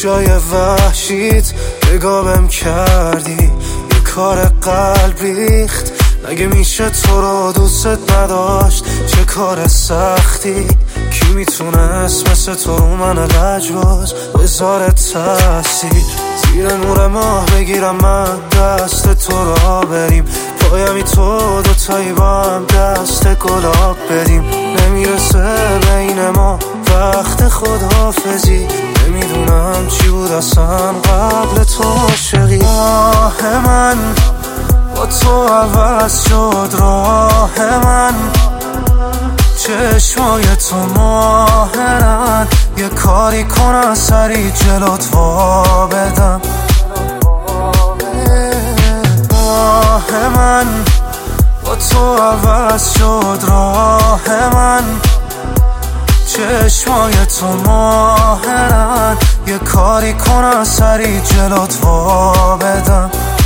جای وحشیت نگاه کردی، یه کار قلب ریخت. مگه میشه تو رو دوست نداشت؟ چه کار سختی. کی میتونست مثل تو رو من لجباز بذاره تاثیر؟ زیر نور ماه بگیرم من دست تو را بریم، پایمی تو دوتایی با هم دست گلاب بدیم. نمیرسه بین ما وقت خداحافظی، نمیدونم چی بود اصلا قبل تو عاشقی. آه من با تو عوض شد راه من، چشمای تو ماهرن، یه کاری کنن سری جلوت وا بدم. آه من با تو عوض شد راه من، چشمای تو ماهرن، یه کاری کنن سری جلوت وا بدم.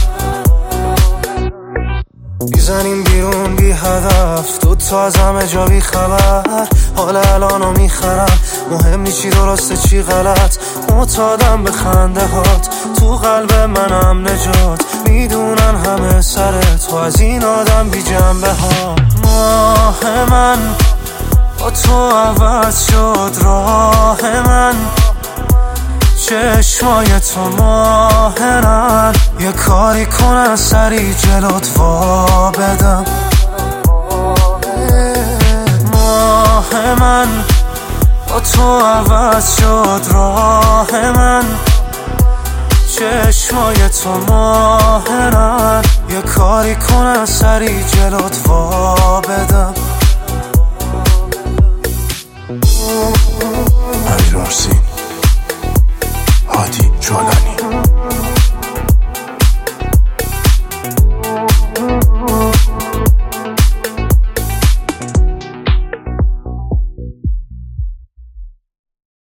میزنیم بیرون بی هدف، دوتا از همه جا بی خبر، حال الانو میخرم، مهم نی چی درسته چی غلط، معتادم به خنده هات، تو قلب منم نجات، میدونن همه سر تو از این آدم بی جنبه ها. ماه من با تو عوض شد راه من، چشمای تو ماهرن، یه کاری کنن سری جلوت وا بدم. ماه من با تو عوض شد راه من، چشمای تو ماهرن، یه کاری کنن سری جلوت وا بدم.